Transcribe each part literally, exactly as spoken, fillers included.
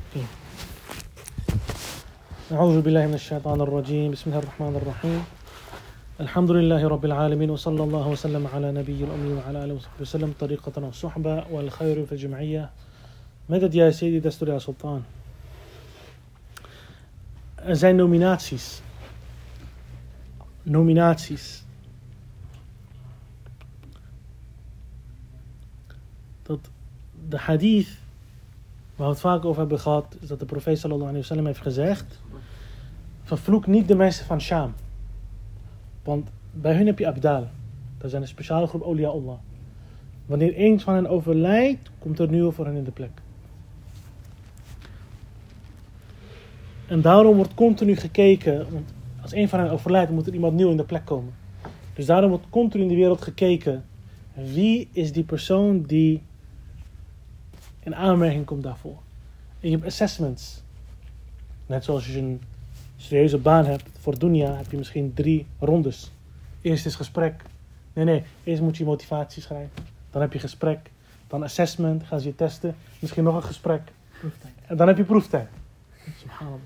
أعوذ بالله من الشيطان الرجيم بسم الله الرحمن الرحيم الحمد لله رب العالمين وصلى الله وسلم على نبي الأمي وعلى آله وصحبه وسلم طريقة والصحبة والخير في الجمعية مدد يا سيدي دستور يا سلطان. Er zijn nominaties. Nominaties. Dat de hadith waar we het vaak over hebben gehad, is dat de profeet sallallahu alayhi wa sallam heeft gezegd: vervloek niet de mensen van Sham. Want bij hun heb je abdal. Dat zijn een speciale groep awliya Allah. Wanneer één van hen overlijdt, komt er een nieuwe voor hen in de plek. En daarom wordt continu gekeken, want als één van hen overlijdt, moet er iemand nieuw in de plek komen. Dus daarom wordt continu in de wereld gekeken, wie is die persoon die in aanmerking komt daarvoor. En je hebt assessments. Net zoals je een serieuze baan hebt voor dunya, heb je misschien drie rondes. Eerst is gesprek. Nee, nee. Eerst moet je motivatie schrijven. Dan heb je gesprek. Dan assessment. Gaan ze je testen. Misschien nog een gesprek. Proeftijd. En dan heb je proeftijd. Subhanallah.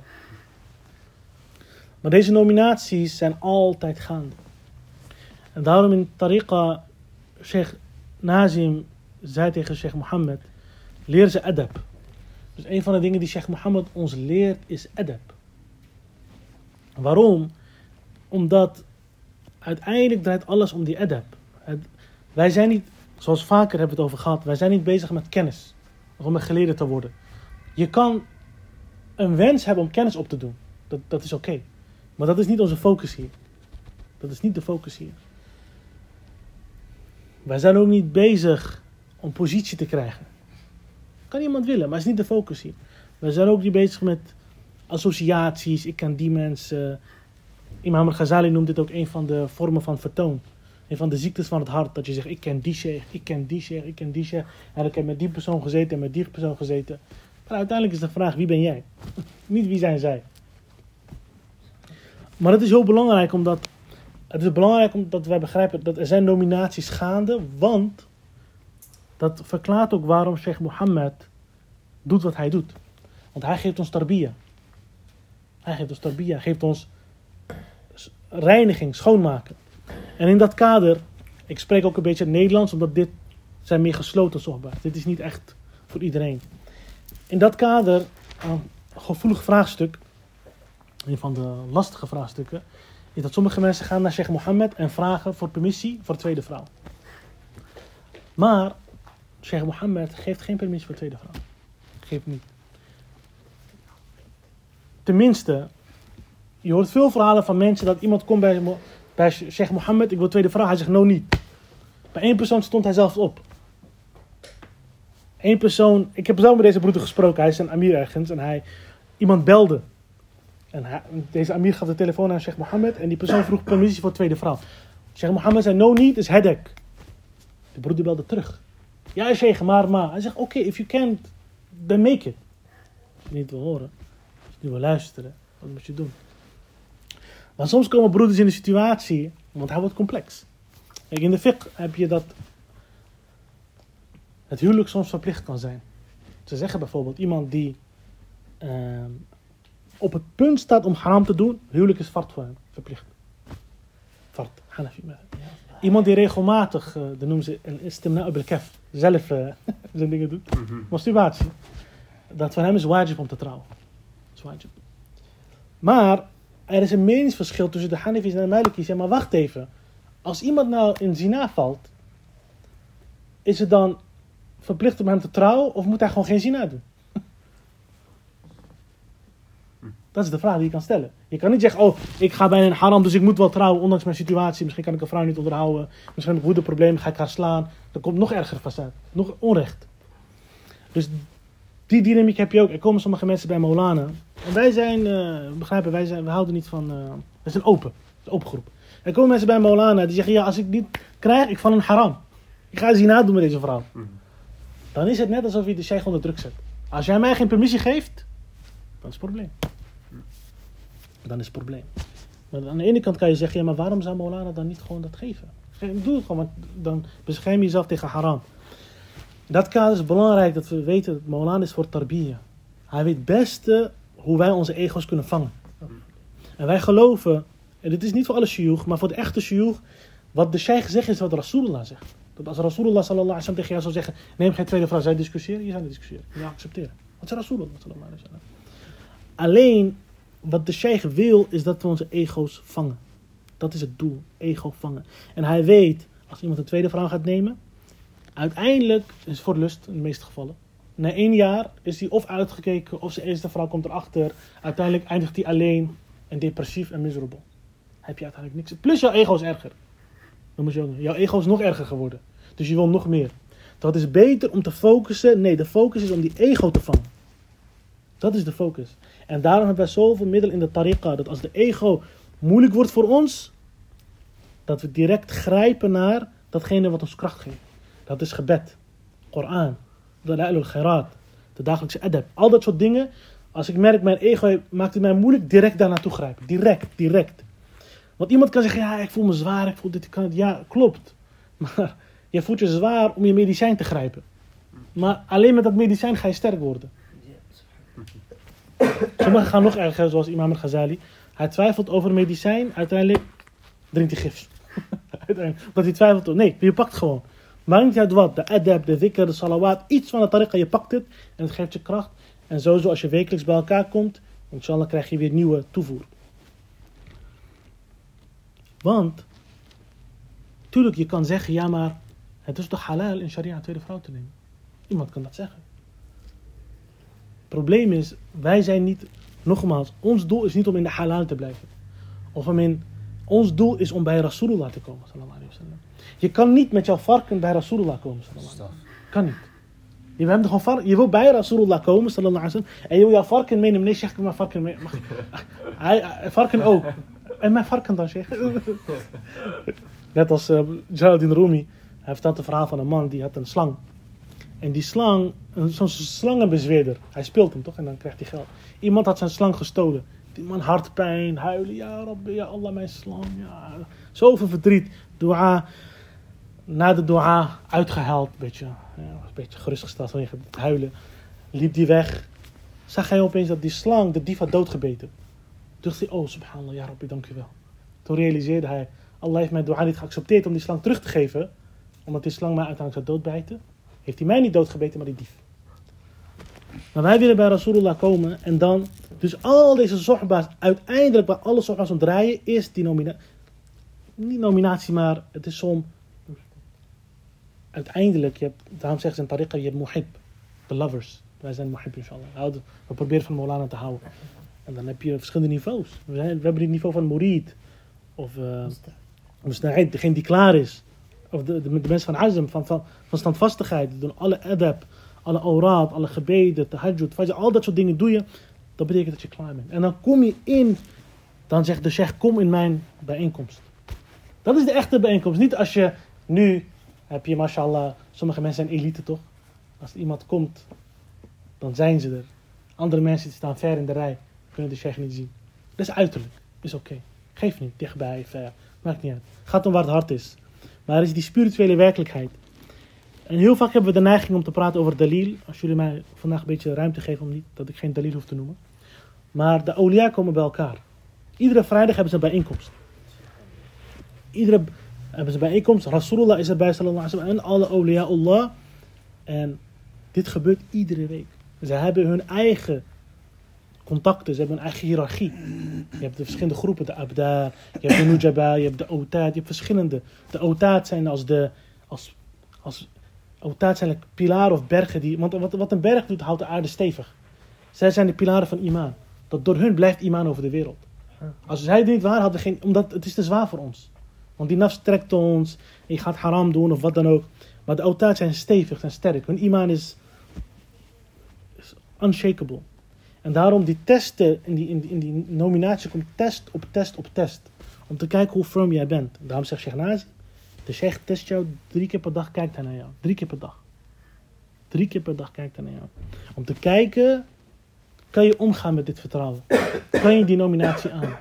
Maar deze nominaties zijn altijd gaande. En daarom in tariqa, Sheikh Nazim zei tegen Sheikh Mohammed: leer ze adab. Dus een van de dingen die Sheikh Mohammed ons leert is adab. Waarom? Omdat uiteindelijk draait alles om die adab. Het, wij zijn niet, zoals vaker hebben we het over gehad, wij zijn niet bezig met kennis. Of om een geleerde te worden. Je kan een wens hebben om kennis op te doen. Dat, dat is oké. Okay. Maar dat is niet onze focus hier. Dat is niet de focus hier. Wij zijn ook niet bezig om positie te krijgen. Kan iemand willen, maar het is niet de focus hier. Wij zijn ook niet bezig met associaties. Ik ken die mensen. Imam al-Ghazali noemt dit ook een van de vormen van vertoon. Een van de ziektes van het hart. Dat je zegt, ik ken die sheikh, ik ken die sheikh, ik ken die sheikh. En ik heb met die persoon gezeten en met die persoon gezeten. Maar uiteindelijk is de vraag, wie ben jij? Niet wie zijn zij. Maar het is heel belangrijk omdat... Het is belangrijk omdat wij begrijpen dat er zijn nominaties gaande. Want dat verklaart ook waarom Sheikh Mohammed doet wat hij doet. Want hij geeft ons tarbiyah. Hij geeft ons tarbiyah, geeft ons reiniging, schoonmaken. En in dat kader, ik spreek ook een beetje het Nederlands, omdat dit zijn meer gesloten sohbah. Dit is niet echt voor iedereen. In dat kader, een gevoelig vraagstuk, een van de lastige vraagstukken, is dat sommige mensen gaan naar Sheikh Mohammed en vragen voor permissie voor tweede vrouw. Maar Sheikh Mohammed geeft geen permissie voor tweede vrouw. Geeft niet. Tenminste, je hoort veel verhalen van mensen dat iemand komt bij, bij Sheikh Mohammed, ik wil tweede vrouw, hij zegt no niet. Bij één persoon stond hij zelfs op. Eén persoon, ik heb zelf met deze broeder gesproken, hij is een amir ergens en hij, iemand belde. En hij, deze amir gaf de telefoon aan Sheikh Mohammed en die persoon vroeg permissie voor tweede vrouw. Sheikh Mohammed zei no niet, is hedek. De broeder belde terug. Ja Sheikh, maar maar. Hij zegt oké, okay, if you can't, then make it. Als je niet wil horen, als je niet wil luisteren, wat moet je doen? Maar soms komen broeders in de situatie, want hij wordt complex. Kijk, in de fiqh heb je dat het huwelijk soms verplicht kan zijn. Ze zeggen bijvoorbeeld iemand die uh, op het punt staat om haram te doen, huwelijk is fard voor hem, verplicht. Fard, Hanafi. Iemand die regelmatig, uh, dat noemen ze een istimna' bil kaf, zelf uh, zijn dingen doet, mm-hmm. masturbatie. Dat van hem is wajib om te trouwen. Dat is wajib. Maar er is een meningsverschil tussen de Hanafis en de Malikis. Ja, maar wacht even. Als iemand nou in zina valt, is het dan verplicht om hem te trouwen of moet hij gewoon geen zina doen? Dat is de vraag die je kan stellen. Je kan niet zeggen, oh, ik ga bij een haram, dus ik moet wel trouwen, ondanks mijn situatie. Misschien kan ik een vrouw niet onderhouden. Misschien heb ik woedeproblemen, ga ik haar slaan. Dan komt nog erger vast uit. Nog onrecht. Dus die dynamiek heb je ook. Er komen sommige mensen bij Maulana. En wij zijn, uh, begrijpen, wij, zijn, we houden niet van, uh, we zijn open. Het is een open groep. Er komen mensen bij Maulana die zeggen, ja, als ik dit krijg, ik val een haram. Ik ga zina doen met deze vrouw. Dan is het net alsof je de sheikh onder druk zet. Als jij mij geen permissie geeft, dan is het probleem. Dan is het probleem. Maar aan de ene kant kan je zeggen, ja, maar waarom zou Maulana dan niet gewoon dat geven? Doe het gewoon, want dan bescherm je jezelf tegen haram. In dat kader is het belangrijk dat we weten dat Maulana is voor tarbiyah. Hij weet het beste hoe wij onze ego's kunnen vangen. En wij geloven, en dit is niet voor alle shuyukh, maar voor de echte shuyukh, wat de sheikh zegt is wat Rasulullah zegt. Dat als Rasulullah sallallahu alaihi wasallam tegen jou zou zeggen, neem geen tweede vrouw, zij discussiëren, je zou niet discussiëren. Je accepteren. Wat is Rasulullah sallallahu alaihi wasallam? Alleen, wat de sheikh wil, is dat we onze ego's vangen. Dat is het doel, ego vangen. En hij weet, als iemand een tweede vrouw gaat nemen, uiteindelijk, is het voor lust in de meeste gevallen, na één jaar is hij of uitgekeken, of zijn eerste vrouw komt erachter. Uiteindelijk eindigt hij alleen en depressief en miserable. Heb je uiteindelijk niks. Plus jouw ego is erger. Dan moet je ook, jouw ego is nog erger geworden. Dus je wil nog meer. Dat is beter om te focussen. Nee, de focus is om die ego te vangen. Dat is de focus. En daarom hebben wij zoveel middelen in de tariqa. Dat als de ego moeilijk wordt voor ons, dat we direct grijpen naar datgene wat ons kracht geeft. Dat is gebed, Koran, de la'ilul khairat, de dagelijkse adab. Al dat soort dingen. Als ik merk mijn ego maakt het mij moeilijk, direct daar naartoe grijpen. Direct, direct. Want iemand kan zeggen, ja, ik voel me zwaar, ik voel dit, ik kan het. Ja, klopt. Maar je voelt je zwaar om je medicijn te grijpen. Maar alleen met dat medicijn ga je sterk worden. Sommigen gaan nog erger, zoals Imam al-Ghazali. Hij twijfelt over medicijn, uiteindelijk drinkt hij gif. Uiteindelijk, omdat hij twijfelt. Nee, je pakt gewoon. Maakt niet uit wat. De adab, de dhikr, de salawat. Iets van de tariqa, je pakt het. En het geeft je kracht. En sowieso als je wekelijks bij elkaar komt, inshallah krijg je weer nieuwe toevoer. Want, tuurlijk, je kan zeggen, ja maar, het is toch halal in sharia een tweede vrouw te nemen. Iemand kan dat zeggen. Het probleem is, wij zijn niet, nogmaals, ons doel is niet om in de halal te blijven. Of om in, ons doel is om bij Rasulullah te komen, sallallahu alaihi wasallam. Je kan niet met jouw varken bij Rasulullah komen, sallallahu alaihi wasallam. Kan niet. Je, bent gewoon var- je wil bij Rasulullah komen, sallallahu alaihi wasallam, en je wil jouw varken meenemen. Nee, zeg ik mijn varken mee. Mag ik? Hij, hij, varken ook. En mijn varken dan, zeg. Net als uh, Jalaluddin Rumi. Hij vertelt een verhaal van een man die had een slang. En die slang, zo'n slangenbezweerder. Hij speelt hem toch en dan krijgt hij geld. Iemand had zijn slang gestolen. Die man hartpijn, huilen. Ja, Rabbi, ja Allah, mijn slang. Ja. Zoveel verdriet. Dua. Na de dua uitgehuild. Een beetje, ja, een beetje gerustgesteld vanwege het huilen. Liep die weg. Zag hij opeens dat die slang de dief had doodgebeten. Toen dacht hij, oh subhanallah, ja Rabbi, dank u wel. Toen realiseerde hij, Allah heeft mijn dua niet geaccepteerd om die slang terug te geven. Omdat die slang mij uiteindelijk zou doodbijten. Heeft hij mij niet doodgebeten, maar die dief. Maar wij willen bij Rasulullah komen en dan, dus al deze sohba's, uiteindelijk waar alle sohba's om draaien, is die nominatie. Niet nominatie, maar het is som. Uiteindelijk, je hebt, daarom zeggen ze in tariqa, je hebt muhib, de lovers. Wij zijn muhib, inshallah. We proberen van Maulana te houden. En dan heb je verschillende niveaus. We, zijn, we hebben het niveau van murid. Of uh, musta'id, degene die klaar is. Of de, de, de mensen van azm, van, van, van standvastigheid. Die doen alle adab, alle awraad, alle gebeden, tahajjud, fajr. Al dat soort dingen doe je. Dat betekent dat je klaar bent. En dan kom je in. Dan zegt de sheikh, kom in mijn bijeenkomst. Dat is de echte bijeenkomst. Niet als je nu, heb je mashallah, sommige mensen zijn elite toch. Als iemand komt, dan zijn ze er. Andere mensen die staan ver in de rij. Kunnen de sheikh niet zien. Dat is uiterlijk. Is oké. Okay. Geef niet. Dichtbij, ver. Maakt niet uit. Gaat om waar het hart is. Maar er is die spirituele werkelijkheid. En heel vaak hebben we de neiging om te praten over dalil. Als jullie mij vandaag een beetje ruimte geven om niet, dat ik geen dalil hoef te noemen. Maar de awliya komen bij elkaar. Iedere vrijdag hebben ze een bijeenkomst. Iedere hebben ze een bijeenkomst. Rasulullah is erbij, sallallahu alaihi wasallam. En alle awliya Allah. En dit gebeurt iedere week. Ze hebben hun eigen contacten, ze hebben een eigen hiërarchie. Je hebt de verschillende groepen, de abdar, je hebt de nujaba, je hebt de autaad, je hebt verschillende. De autaad zijn als de, als, als, autaad zijn like pilaren of bergen die, want wat, wat een berg doet, houdt de aarde stevig. Zij zijn de pilaren van iman. Dat door hun blijft iman over de wereld. Als zij het niet waar hadden, geen, omdat het is te zwaar voor ons. Want die nafs trekt ons, je gaat haram doen of wat dan ook. Maar de autaad zijn stevig, zijn sterk. Hun iman is, is unshakable. En daarom die testen, in die, in die, in die nominatie komt test op test op test. Om te kijken hoe firm jij bent. En daarom zegt Sheikh Nazi, de Sheikh test jou drie keer per dag, kijkt hij naar jou. Drie keer per dag. Drie keer per dag kijkt hij naar jou. Om te kijken, kan je omgaan met dit vertrouwen? Kan je die nominatie aan?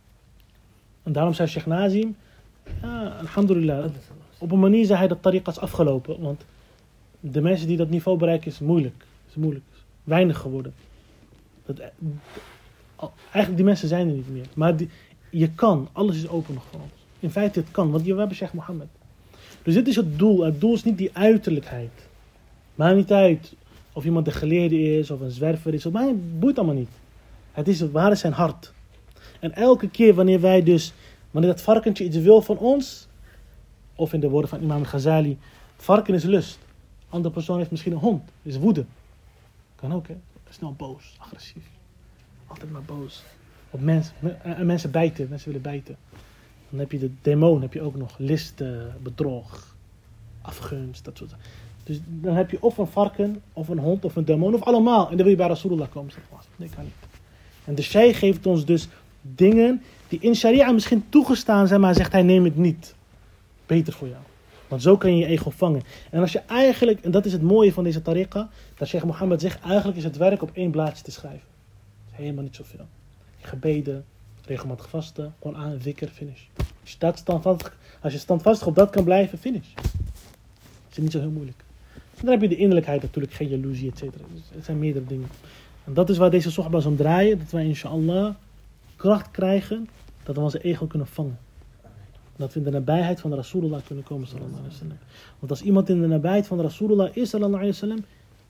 En daarom zei Sheikh Nazi, ja, alhamdulillah. Op een manier zei hij dat tariqa is afgelopen. Want de mensen die dat niveau bereiken is moeilijk. Is moeilijk. Is weinig geworden. Dat, eigenlijk die mensen zijn er niet meer. Maar die, je kan, alles is open nog voor ons. In feite het kan, want we hebben Sheikh Mohammed. Dus dit is het doel. Het doel is niet die uiterlijkheid. Maakt niet uit of iemand een geleerde is of een zwerver is. Maar het boeit allemaal niet. Het is, waar is zijn hart? En elke keer wanneer wij dus, wanneer dat varkentje iets wil van ons, of in de woorden van Imam Ghazali, varken is lust. Andere persoon heeft misschien een hond, is woede. Kan ook, hè? Snel boos, agressief. Altijd maar boos. Op mensen, en mensen bijten, mensen willen bijten. Dan heb je de demon, heb je ook nog. Listen, bedrog, afgunst, dat soort dingen. Dus dan heb je of een varken, of een hond, of een demon, of allemaal. En dan wil je bij Rasulullah komen. Nee, kan niet. En de Shaykh geeft ons dus dingen die in Sharia misschien toegestaan zijn, maar zegt hij neem het niet. Beter voor jou. Want zo kan je je ego vangen. En als je eigenlijk, en dat is het mooie van deze tariqa, dat Sheikh Mohammed zegt, eigenlijk is het werk op één blaadje te schrijven. Dat is helemaal niet zoveel. Gebeden, regelmatig vasten, gewoon aan, dhikr, finish. Als je, dat standvastig, als je standvastig op dat kan blijven, finish. Dat is niet zo heel moeilijk. En dan heb je de innerlijkheid natuurlijk, geen jaloezie, et cetera. Dus het zijn meerdere dingen. En dat is waar deze sohbahs om draaien, dat wij inshallah kracht krijgen, dat we onze ego kunnen vangen. Dat we in de nabijheid van de Rasulullah kunnen komen, sallallahu alaihi wasallam. Want als iemand in de nabijheid van de Rasulullah is, sallallahu alaihi wasallam,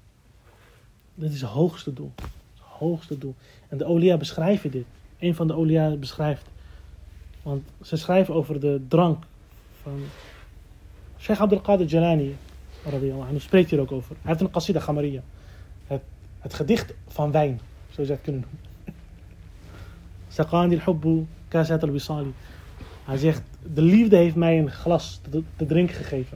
dat is het hoogste doel. Het hoogste doel. En de awliya beschrijven dit. Een van de awliya beschrijft, want ze schrijven over de drank van Sheikh Abdul Qadir Jalani, radiyallahu anhu, spreekt hier ook over. Hij heeft een qasida Qamariya. Het, het gedicht van wijn, zo zou je het kunnen noemen. Saqani al-hubbu kasat al-wisali. Hij zegt, de liefde heeft mij een glas te, te drinken gegeven.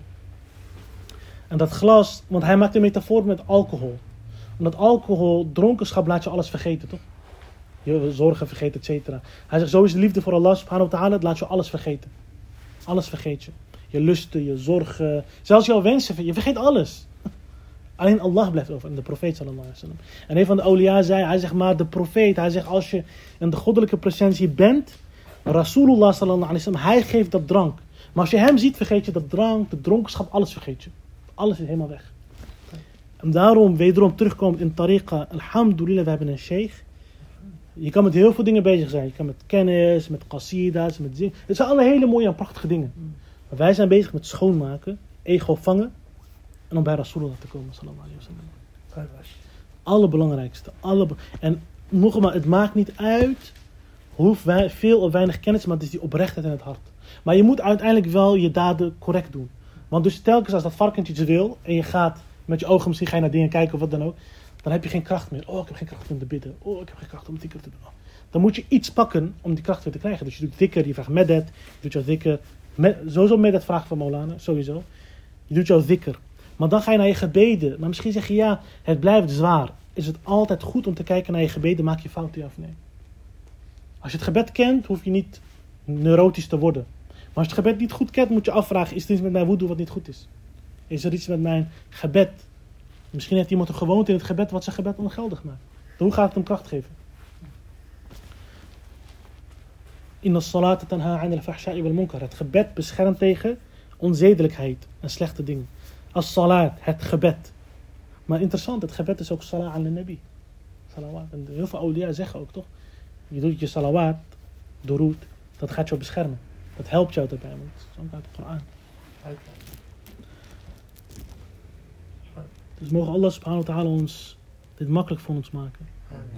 En dat glas, want hij maakt een metafoor met alcohol. Omdat alcohol, dronkenschap laat je alles vergeten, toch? Je zorgen vergeten, et cetera. Hij zegt, zo is de liefde voor Allah subhanahu wa ta'ala, het laat je alles vergeten. Alles vergeet je. Je lusten, je zorgen, zelfs jouw wensen, je vergeet alles. Alleen Allah blijft over. En de profeet sallallahu alaihi wasallam. En een van de awliya zei, hij zegt maar de profeet, hij zegt als je in de goddelijke presentie bent, Rasulullah sallallahu alaihi wasallam, hij geeft dat drank. Maar als je hem ziet, vergeet je dat drank, de dronkenschap, alles vergeet je. Alles is helemaal weg. En daarom, wederom terugkomt in tariqa, alhamdulillah, we hebben een sheikh. Je kan met heel veel dingen bezig zijn. Je kan met kennis, met qasida's, met zingen. Het zijn alle hele mooie en prachtige dingen. Maar wij zijn bezig met schoonmaken, ego vangen en om bij Rasulullah te komen, sallallahu alaihi wasallam. Allerbelangrijkste. Alle be- en nogmaals, het maakt niet uit hoe wij, veel of weinig kennis, maar het is die oprechtheid in het hart. Maar je moet uiteindelijk wel je daden correct doen. Want dus telkens als dat varkentje iets wil en je gaat met je ogen misschien ga je naar dingen kijken of wat dan ook, dan heb je geen kracht meer. Oh, ik heb geen kracht om te bidden. Oh, ik heb geen kracht om dhikr te doen. Dan moet je iets pakken om die kracht weer te krijgen. Dus je doet dhikr, je vraagt medet, je doet jouw dhikr. Met, sowieso medet vragen van Maulana, sowieso. Je doet jouw dhikr. Maar dan ga je naar je gebeden. Maar misschien zeg je ja, het blijft zwaar. Is het altijd goed om te kijken naar je gebeden, maak je fouten ja of nee? Als je het gebed kent, hoef je niet neurotisch te worden. Maar als je het gebed niet goed kent, moet je afvragen, is er iets met mijn woede wat niet goed is? Is er iets met mijn gebed? Misschien heeft iemand een gewoonte in het gebed wat zijn gebed ongeldig maakt. Dan hoe gaat het hem kracht geven? Inna salata tanha 'anil fahsha'i wal munkar. Het gebed beschermt tegen onzedelijkheid en slechte dingen. As salat, het gebed. Maar interessant, het gebed is ook salat aan de nabi. Salawat. En heel veel awliya zeggen ook, toch? Je doet je salawat, dooroet, dat gaat jou beschermen. Dat helpt jou daarbij, want het is ook uit de Koran. Dus mogen Allah subhanahu wa ta'ala ons dit makkelijk voor ons maken.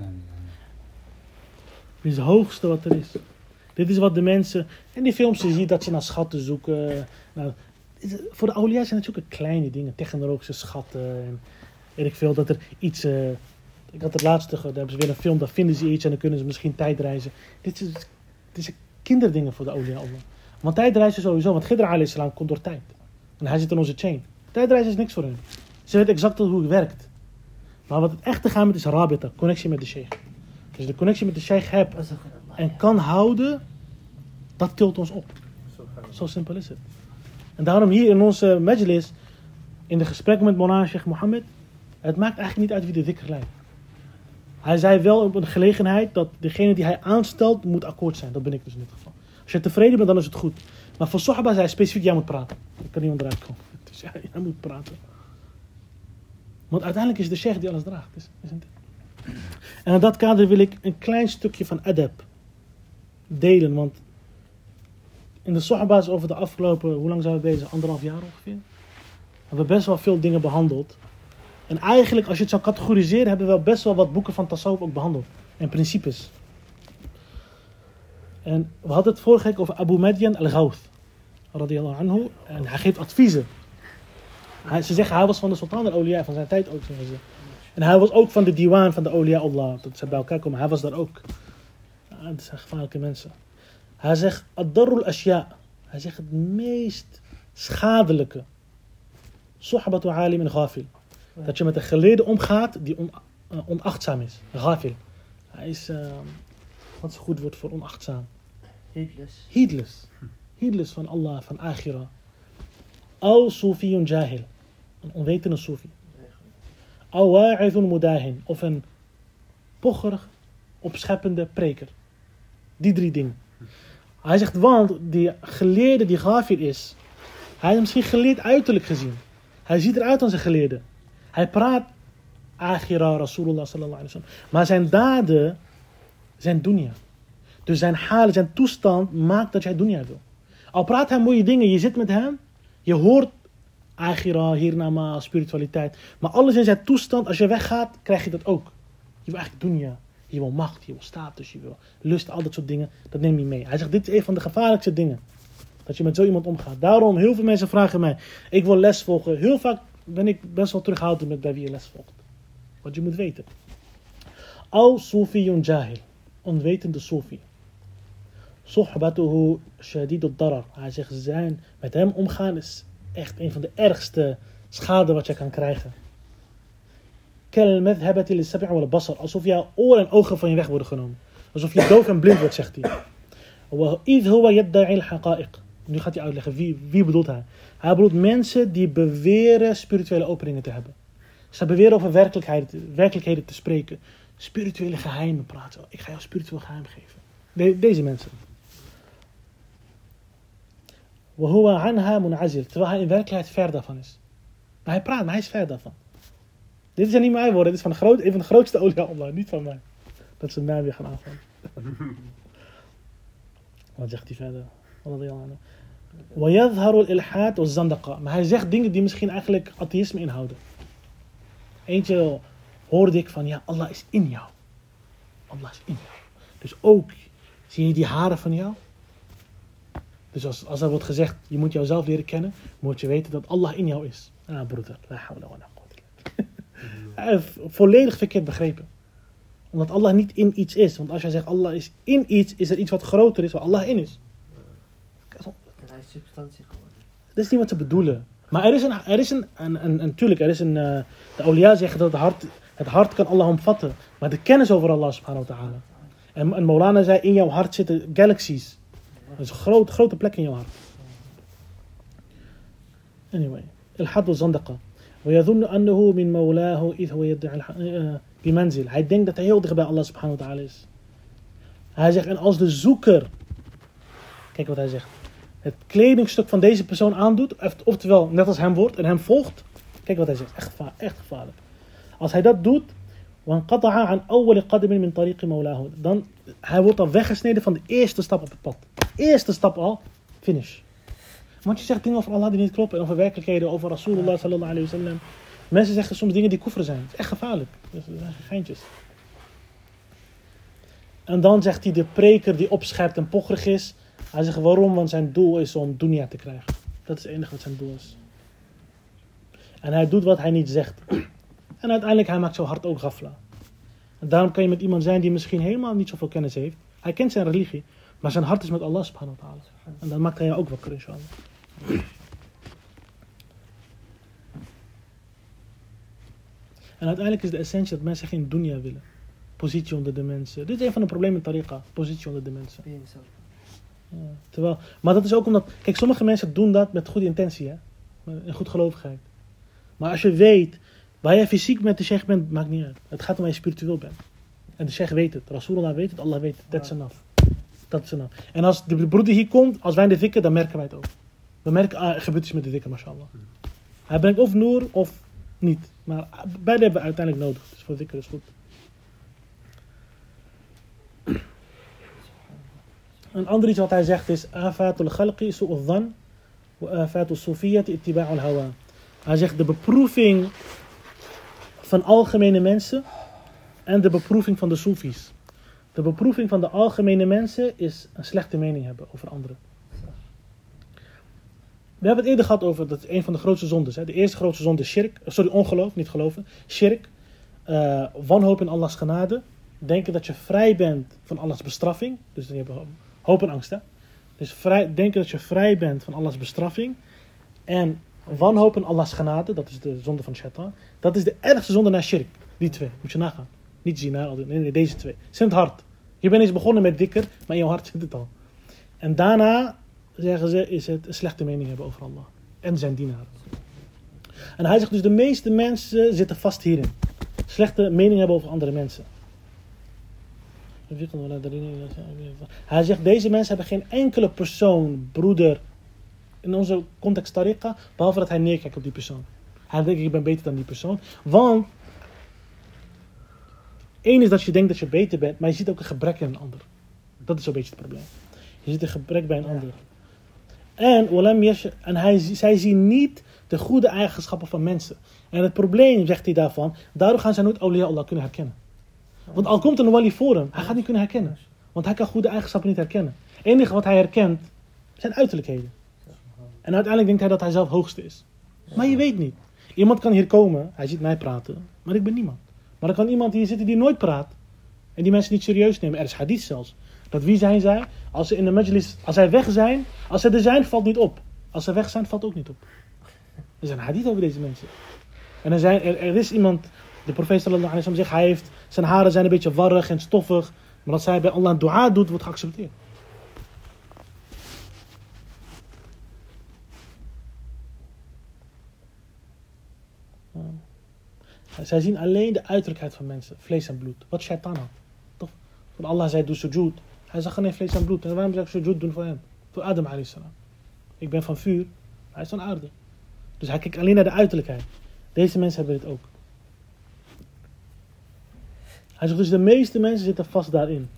Dit is het hoogste wat er is. Dit is wat de mensen, in die films je ziet dat ze naar schatten zoeken. Nou, voor de awliya zijn het zulke kleine dingen, technologische schatten. En weet ik veel, dat er iets, uh, ik had het laatste, daar hebben ze weer een film, daar vinden ze iets en dan kunnen ze misschien tijdreizen. Dit is, dit is kinderdingen voor de awliya Allah. Want tijdreizen sowieso, want Khidr alayhi salam komt door tijd. En hij zit in onze chain. Tijdreizen is niks voor hen. Ze weten exact hoe het werkt. Maar wat het echte gaat met is rabita, connectie met de sheikh. Dus de connectie met de sheikh hebt en kan houden, dat tilt ons op. Zo simpel is het. En daarom hier in onze majlis, in de gesprekken met Maulana Sheikh Mohammed, het maakt eigenlijk niet uit wie de dhikr leidt. Hij zei wel op een gelegenheid dat degene die hij aanstelt moet akkoord zijn. Dat ben ik dus in dit geval. Als je tevreden bent, dan is het goed. Maar voor Sohaba zei hij specifiek, jij moet praten. Er kan niemand eruit komen. Dus ja, jij moet praten. Want uiteindelijk is de sheikh die alles draagt. Is, isn't it? En in dat kader wil ik een klein stukje van adab delen. Want in de Sahaba over de afgelopen, hoe lang zijn we bezig? Anderhalf jaar ongeveer. We hebben best wel veel dingen behandeld. En eigenlijk, als je het zou categoriseren, hebben we wel best wel wat boeken van Tasawwuf ook behandeld. En principes. En we hadden het vorige week over Abu Madyan al-Ghawth. Radiyallahu anhu. En hij geeft adviezen. Hij, ze zeggen, hij was van de sultan al-awliya, van zijn tijd ook. Zeggen ze. En hij was ook van de diwan van de awliya Allah. Dat ze bij elkaar komen. Hij was daar ook. Ja, dat zijn gevaarlijke mensen. Hij zegt, ad-darrul ashya. Hij zegt het meest schadelijke. Sohbatu alim en ghafil. Dat je met een geleerde omgaat die on, uh, onachtzaam is. Ghafil. Hij is, uh, wat is een goed woord voor onachtzaam? Heedless. Heedless. Heedless van Allah, van Akhira. Al Sufiyun Jahil. Een onwetende Sufi. Al Wa'idun Mudahin. Of een pocherig, opscheppende preker. Die drie dingen. Hij zegt, want die geleerde die Ghafil is, hij is misschien geleerd uiterlijk gezien. Hij ziet eruit als een geleerde. Hij praat Akhira, Rasulullah sallallahu alaihi wasallam. Maar zijn daden zijn dunya. Dus zijn halen, zijn toestand maakt dat jij dunya wil. Al praat hij mooie dingen, je zit met hem, je hoort Akhira, hiernama, spiritualiteit. Maar alles in zijn toestand, als je weggaat, krijg je dat ook. Je wil eigenlijk dunya. Je wil macht, je wil status, je wil lust, al dat soort dingen. Dat neem je mee. Hij zegt, dit is een van de gevaarlijkste dingen. Dat je met zo iemand omgaat. Daarom, heel veel mensen vragen mij, ik wil les volgen. Heel vaak ben ik best wel terughoudend met bij wie je les volgt. Want je moet weten. Al Sufiyun Jahil. Onwetende Sufi. Sohbatuhu shadidud darar. Hij zegt, zijn, met hem omgaan is echt een van de ergste schade wat je kan krijgen. Kel madhhabati lis-sam'i wal basar. Alsof jouw oren en ogen van je weg worden genomen. Alsof je doof en blind wordt, zegt hij. Wa idh huwa yadda'i al-haqa'iq. Nu gaat hij uitleggen, wie, wie bedoelt hij? Hij bedoelt mensen die beweren spirituele openingen te hebben. Ze beweren over werkelijkheid, werkelijkheden te spreken. Spirituele geheimen praten. Ik ga jou spiritueel geheim geven. De, deze mensen. Wa huwa anha mun'azil. Terwijl hij in werkelijkheid ver daarvan is. Maar hij praat, maar hij is ver daarvan. Dit zijn niet mijn woorden, dit is van de groot, een van de grootste awliya Allah, niet van mij. Dat ze mij weer gaan aanvallen. Wat zegt hij verder? وَيَظْهَرُ الْإِلْحَادُ وَالزَّنْدَقَةُ. Maar hij zegt dingen die misschien eigenlijk atheïsme inhouden. Eentje hoorde ik van, ja, Allah is in jou. Allah is in jou. Dus ook, zie je die haren van jou? Dus als, als er wordt gezegd, je moet jouzelf leren kennen, moet je weten dat Allah in jou is. Ah, broeder, la hawla wa la quwwata. Hij heeft volledig verkeerd begrepen. Omdat Allah niet in iets is. Want als jij zegt Allah is in iets, is er iets wat groter is, waar Allah in is. Hij is substantie geworden. Dat is niet wat ze bedoelen. Maar er is een, er is een, een, een, een tuurlijk, er is een, uh, de awliya zeggen dat het hart, het hart kan Allah omvatten. Maar de kennis over Allah subhanahu wa ta'ala. En, en Maulana zei, in jouw hart zitten galaxies. Dat is een groot, grote plek in jouw hart. Anyway. Al-had al-zandaqa. ويظن أنه من مولاه إذ هو يدعي بمنزل. Hij denkt dat hij heel dicht bij Allah subhanahu wa ta'ala is. Hij zegt, en als de zoeker, kijk wat hij zegt, het kledingstuk van deze persoon aandoet, oftewel net als hem wordt en hem volgt, kijk wat hij zegt, echt, gevaar, echt gevaarlijk. Als hij dat doet, وانقطع عن أول قدم من طريق مولاه, dan hij wordt al weggesneden van de eerste stap op het pad. Eerste stap al, finish. Want je zegt dingen over Allah die niet kloppen. En over werkelijkheden, over Rasulullah sallallahu alayhi wa sallam. Mensen zeggen soms dingen die kufr zijn. Het is echt gevaarlijk. Dat zijn geintjes. En dan zegt hij de preker die opscherpt en pocherig is. Hij zegt waarom? Want zijn doel is om dunya te krijgen. Dat is het enige wat zijn doel is. En hij doet wat hij niet zegt. En uiteindelijk hij maakt zo hard ook ghafla. En daarom kan je met iemand zijn die misschien helemaal niet zoveel kennis heeft. Hij kent zijn religie. Maar zijn hart is met Allah subhanahu wa ta'ala. En dan maakt hij je ook wakker, inshallah. En uiteindelijk is de essentie dat mensen geen dunya willen. Positie onder de mensen. Dit is een van de problemen in tariqa. Positie onder de mensen. Ja, terwijl, maar dat is ook omdat... Kijk, sommige mensen doen dat met goede intentie. Hè? En goedgelovigheid. Maar als je weet... Waar jij fysiek met de sheikh bent, maakt niet uit. Het gaat om waar je spiritueel bent. En de sheikh weet het. Rasulullah weet het. Allah weet het. That's enough. Dat is enough. En als de broeder hier komt, als wij in de dhikr, dan merken wij het ook. We merken, ah, er gebeurt iets met de dhikr, mashallah. Hij brengt of noor of niet. Maar beide hebben we uiteindelijk nodig. Dus voor dhikr is goed. Een ander iets wat hij zegt is afatul khalqi su'u dhan wa afatul sufiyati ittiba'ul hawa. Hij zegt de beproeving van algemene mensen en de beproeving van de soefies. De beproeving van de algemene mensen is een slechte mening hebben over anderen. We hebben het eerder gehad over, dat is een van de grootste zondes. Hè? De eerste grootste zonde is shirk, sorry, ongeloof, niet geloven. Shirk, uh, wanhoop in Allahs genade. Denken dat je vrij bent van Allahs bestraffing. Dus dan heb je hoop en angst. Hè? Dus vrij, denken dat je vrij bent van Allahs bestraffing. En wanhoop in Allahs genade, dat is de zonde van shaitan. Dat is de ergste zonde na shirk. Die twee, moet je nagaan. Niet zina, nee, nee, deze twee. Zit hard. Je bent eens begonnen met dikker, maar in je hart zit het al. En daarna, zeggen ze, is het een slechte mening hebben over Allah. En zijn dienaren. En hij zegt dus, de meeste mensen zitten vast hierin. Slechte mening hebben over andere mensen. Hij zegt, deze mensen hebben geen enkele persoon, broeder, in onze context tariqa, behalve dat hij neerkijkt op die persoon. Hij denkt, ik ben beter dan die persoon. Want, één is dat je denkt dat je beter bent, maar je ziet ook een gebrek in een ander. Dat is zo'n beetje het probleem. Je ziet een gebrek bij een ander. En, en hij, zij zien niet de goede eigenschappen van mensen. En het probleem, zegt hij daarvan, daardoor gaan zij nooit awliya Allah kunnen herkennen. Want al komt een wali voor hem, hij gaat niet kunnen herkennen. Want hij kan goede eigenschappen niet herkennen. Het enige wat hij herkent, zijn uiterlijkheden. En uiteindelijk denkt hij dat hij zelf hoogste is. Maar je weet niet. Iemand kan hier komen, hij ziet mij praten, maar ik ben niemand. Maar er kan iemand hier zitten die nooit praat. En die mensen niet serieus nemen. Er is hadith zelfs. Dat wie zijn zij? Als ze in de majlis, als zij weg zijn, als ze er zijn, valt niet op. Als ze weg zijn, valt ook niet op. Er zijn hadith over deze mensen. En er, zijn, er, er is iemand, de profeet sallallahu alaihi wasallam zegt, hij heeft, zijn haren zijn een beetje warrig en stoffig. Maar als hij bij Allah een dua doet, wordt geaccepteerd. Zij zien alleen de uiterlijkheid van mensen, vlees en bloed. Wat shaitan had. Toch? Want Allah zei, doe sujud. Hij zag geen vlees en bloed. En waarom zou ik sujud doen voor hem? Voor Adam alayhi salam. Ik ben van vuur, hij is van aarde. Dus hij kijkt alleen naar de uiterlijkheid. Deze mensen hebben dit ook. Hij zegt dus, de meeste mensen zitten vast daarin.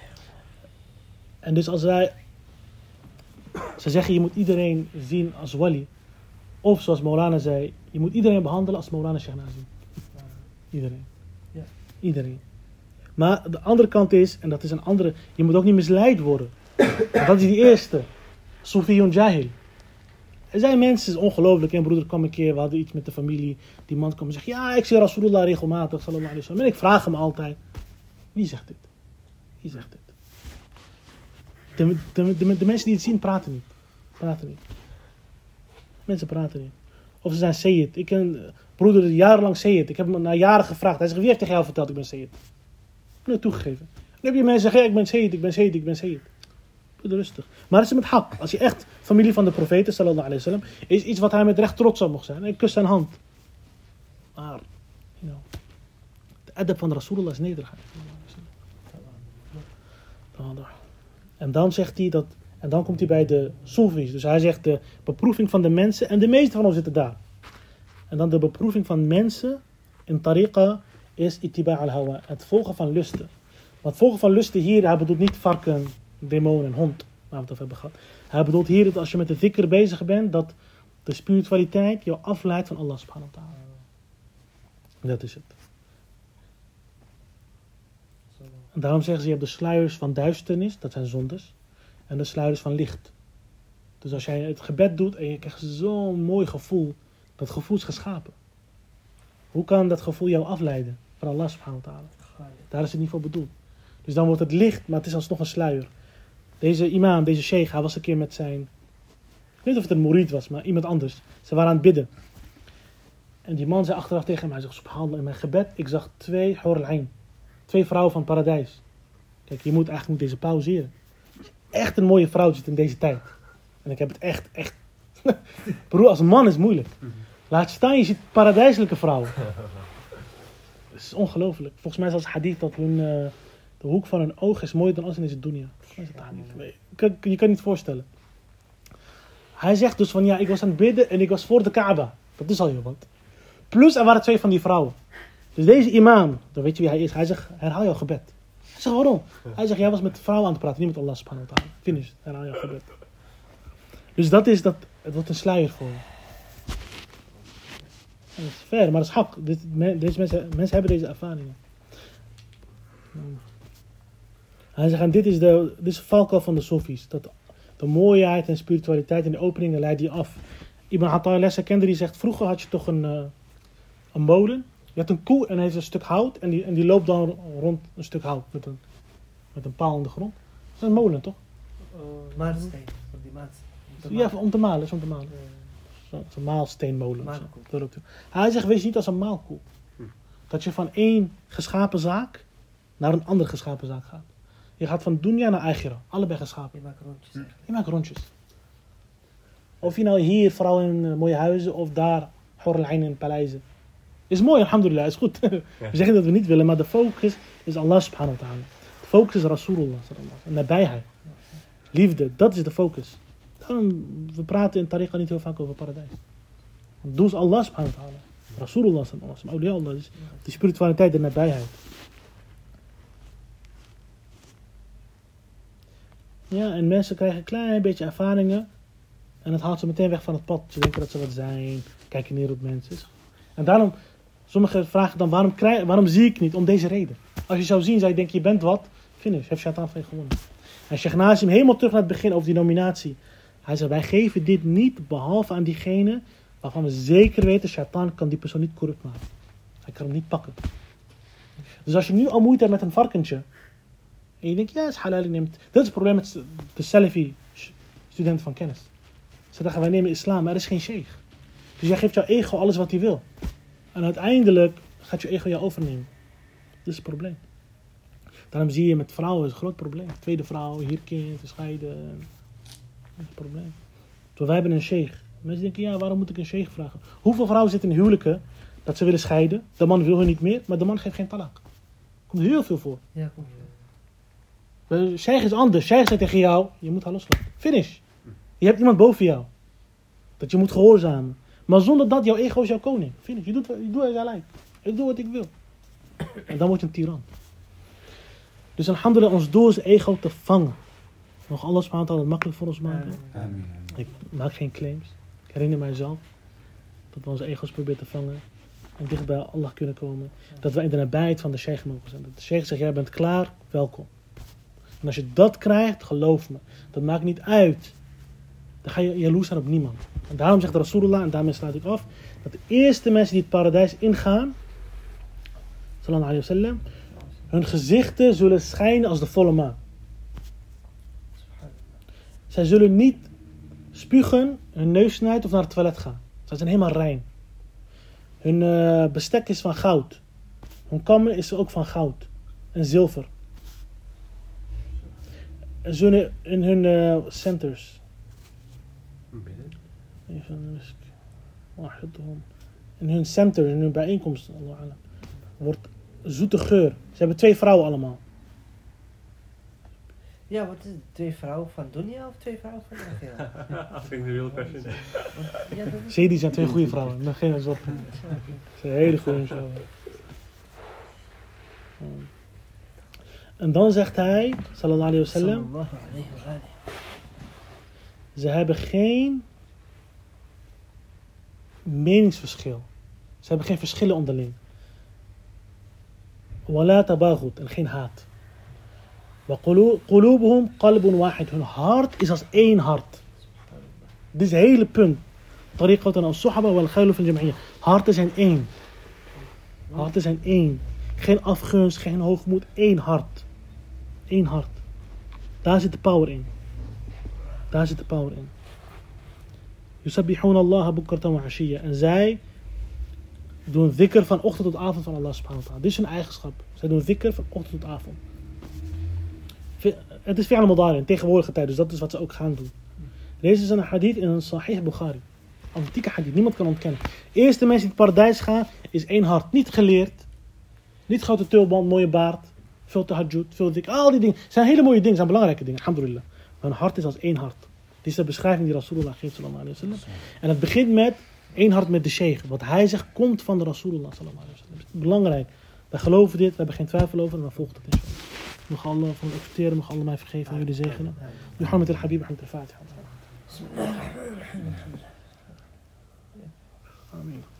En dus als wij, ze zeggen, je moet iedereen zien als wali. Of zoals Maulana zei, je moet iedereen behandelen als Maulana Sheikh Nazim. Iedereen. Ja. Iedereen. Maar de andere kant is, en dat is een andere, je moet ook niet misleid worden. Dat is die eerste. Sufiyun Jahil. Er zijn mensen, het is ongelooflijk. Een broeder kwam een keer, we hadden iets met de familie. Die man kwam en zegt, ja, ik zie Rasulullah regelmatig. Sallallahu alaihi wasallam. En ik vraag hem altijd, wie zegt dit? Wie zegt dit? De, de, de, de mensen die het zien, praten niet. Praten niet. Mensen praten niet. Of ze zijn Sayyid. Ik ken broeder jarenlang Sayyid. Ik heb hem na jaren gevraagd. Hij zegt, wie heeft tegen jou verteld ik ben Sayyid? Ik heb het toegegeven. Dan heb je mensen zeggen, ja, ik ben Sayyid, ik ben Sayyid, ik ben Sayyid. Broeder, rustig. Maar het is met hak. Als je echt familie van de profeten, sallallahu alaihi wasallam, is iets wat hij met recht trots op mocht zijn. En ik kus zijn hand. Maar, you know, de adab van Rasulullah is nederigheid. En dan zegt hij dat, en dan komt hij bij de Soefis. Dus hij zegt de beproeving van de mensen, en de meeste van ons zitten daar. En dan de beproeving van mensen in tariqa is ittiba' al-hawa, het volgen van lusten. Want volgen van lusten hier, hij bedoelt niet varken, demon en hond, waar we het over hebben gehad. Hij bedoelt hier dat als je met de dhikr bezig bent, dat de spiritualiteit jou afleidt van Allah subhanahu wa ta'ala. Dat is het. En daarom zeggen ze, je hebt de sluiers van duisternis, dat zijn zondes, en de sluiers van licht. Dus als jij het gebed doet en je krijgt zo'n mooi gevoel, dat gevoel is geschapen. Hoe kan dat gevoel jou afleiden van Allah subhanahu wa ta'ala? Daar is het niet voor bedoeld. Dus dan wordt het licht, maar het is alsnog een sluier. Deze imam, deze sheikh, hij was een keer met zijn, ik weet niet of het een murid was, maar iemand anders. Ze waren aan het bidden. En die man zei achteraf tegen hem, hij zegt, subhanallah, in mijn gebed, ik zag twee hur al-ain. Twee vrouwen van het paradijs. Kijk, je moet eigenlijk deze pauzeren. Echt een mooie vrouw zit in deze tijd. En ik heb het echt, echt... Broer, als man is het moeilijk. Laat staan, je ziet paradijselijke vrouwen. Het is ongelooflijk. Volgens mij is het als hadith dat hun, uh, de hoek van hun oog is mooier dan alles in deze dunya. Je kan, je kan niet voorstellen. Hij zegt dus van, ja, ik was aan het bidden en ik was voor de Kaaba. Dat is al heel wat. Plus, er waren twee van die vrouwen. Dus deze imam, dan weet je wie hij is. Hij zegt, herhaal jouw gebed. Hij zegt, waarom? Hij zegt, jij was met de vrouw aan het praten, niet met Allah subhanahu wa ta'ala. Finish. En dan ja, gebeurt. Dus dat is dat, het wordt een sluier voor je. Dat is fair, maar dat is hak. Dit, me, deze mensen, mensen hebben deze ervaringen. Hij zegt, en dit is de, dit is de valkuil van de Sofies. Dat de mooiheid en spiritualiteit en de openingen leiden je af. Ibn Ata'illah kende die zegt, vroeger had je toch een, uh, een molen. Je had een koe en hij heeft een stuk hout en die, en die loopt dan rond een stuk hout met een, met een paal in de grond. Dat is een molen, toch? Uh, Maansteen. Van die maansteen. Ja, om te malen, is om te malen. Uh, Zo'n maalsteenmolen. Maalkoe. Zo. Dat hij zegt, wees niet als een maalkoe. Dat je van één geschapen zaak naar een andere geschapen zaak gaat. Je gaat van dunya naar akhira. Allebei geschapen. je maakt rondjes eigenlijk. Je maakt rondjes. Of je nou hier, vooral in uh, mooie huizen, of daar, Hur al-Ain in paleizen. Is mooi, alhamdulillah, is goed. We zeggen dat we niet willen, maar de focus is Allah subhanahu wa ta'ala. De focus is Rasulullah sallallahu alaihi wasallam. Nabijheid. Liefde, dat is de focus. Daarom, we praten in tariqa niet heel vaak over paradijs. Want doe is Allah subhanahu wa ta'ala. Rasulullah sallallahu alaihi wasallam. Awliya Allah. Dus de spiritualiteit en nabijheid. Ja, en mensen krijgen een klein beetje ervaringen. En dat haalt ze meteen weg van het pad. Ze denken dat ze wat zijn. Kijken neer op mensen. En daarom, sommigen vragen dan, waarom, krijg, waarom zie ik niet? Om deze reden. Als je zou zien, zou je denken, je bent wat. Finish, heeft Shaitan van je gewonnen. En Sheikh Nazim, helemaal terug naar het begin over die nominatie. Hij zei, wij geven dit niet, behalve aan diegene waarvan we zeker weten, Shaitan kan die persoon niet corrupt maken. Hij kan hem niet pakken. Dus als je nu al moeite hebt met een varkentje. En je denkt, ja, het is halal, ik neem het. Dat is het probleem met de Salafi studenten van kennis. Ze dachten, wij nemen islam, maar er is geen sheikh. Dus jij geeft jouw ego alles wat hij wil. En uiteindelijk gaat je ego jou overnemen. Dat is het probleem. Daarom zie je met vrouwen, is een groot probleem. Tweede vrouw, hier kind, scheiden. Dat is het probleem. Terwijl wij hebben een sheikh. Mensen denken, ja, waarom moet ik een sheikh vragen? Hoeveel vrouwen zitten in huwelijken dat ze willen scheiden? De man wil hun niet meer, maar de man geeft geen talak. Komt heel veel voor. Ja, kom. De sheikh is anders. Sheikh zegt tegen jou, je moet haar loslaten. Finish. Je hebt iemand boven jou. Dat je moet gehoorzamen. Maar zonder dat, jouw ego is jouw koning. Finish. Je doet, je doet het gelijk. Ik doe wat ik wil. En dan word je een tiran. Dus alhamdulillah, ons doel is ego te vangen. Nog alles subhanahu wa ta'ala het makkelijk voor ons maken. Amen. Ik maak geen claims. Ik herinner mijzelf dat we onze ego's proberen te vangen. En dicht bij Allah kunnen komen. Dat we in de nabijheid van de sheikh mogen zijn. Dat de sheikh zegt, jij bent klaar, welkom. En als je dat krijgt, geloof me. Dat maakt niet uit. Dan ga je jaloers zijn op niemand. En daarom zegt Rasulullah, en daarmee sluit ik af, dat de eerste mensen die het paradijs ingaan, sallallahu alayhi wa sallam, hun gezichten zullen schijnen als de volle maan. Zij zullen niet spugen, hun neus snijden of naar het toilet gaan. Zij zijn helemaal rein. Hun uh, bestek is van goud. Hun kammen is ook van goud en zilver. En zullen in hun uh, centers. Even in hun centers, in hun bijeenkomsten, wordt zoete geur. Ze hebben twee vrouwen allemaal. Ja, wat is het? Twee vrouwen van dunya of twee vrouwen van akhira? Asking the real question. Ja, dat is... Zie, die zijn twee goede vrouwen. Dan geen zorg. Ze zijn hele goede vrouwen. En dan zegt hij, sallallahu alayhi wa sallam, Sallallahu alayhi wa alayhi. ze hebben geen meningsverschil. Ze hebben geen verschillen onderling. Wala tabaghut, en geen haat. Wa qulubuhum qalbun wahid. Hun hart is als één hart. Dit is het hele punt. Tariqatan al-suhaba wal khaylu fil jam'iyya. Harten zijn één. Harten zijn één. Geen afgunst, geen hoogmoed, één hart. Eén hart. Daar zit de power in. Daar zit de power in. Yusabbihuna Allah bukratan wa ashiyya. En zij doen dhikr van ochtend tot avond van Allah subhanahu wa ta'ala. Dit is hun eigenschap. Zij doen dhikr van ochtend tot avond. Het is fi'al mudari in tegenwoordige tijd, dus dat is wat ze ook gaan doen. Deze is een hadith in een Sahih Bukhari. Authentieke hadith, niemand kan ontkennen. Eerste mensen die in het paradijs gaan, is één hart. Niet geleerd. Niet grote tulband, mooie baard. Veel tahajjud, veel dik. Al die dingen. zijn hele mooie dingen, zijn belangrijke dingen. Alhamdulillah. Maar een hart is als één hart. Dit is de beschrijving die Rasulullah geeft, sallallahu alayhi wa sallam. En het begint met één hart met de sheikh. Wat hij zegt, komt van de Rasulullah, sallallahu alayhi wa sallam. Dat is belangrijk. Wij geloven dit, we hebben geen twijfel over en dan volgt het inshallah. Mag Allah van het accepteren, mag Allah mij vergeven en jullie zegenen. Muhammad al-Habib, Muhammad al-Fatiha. Amen.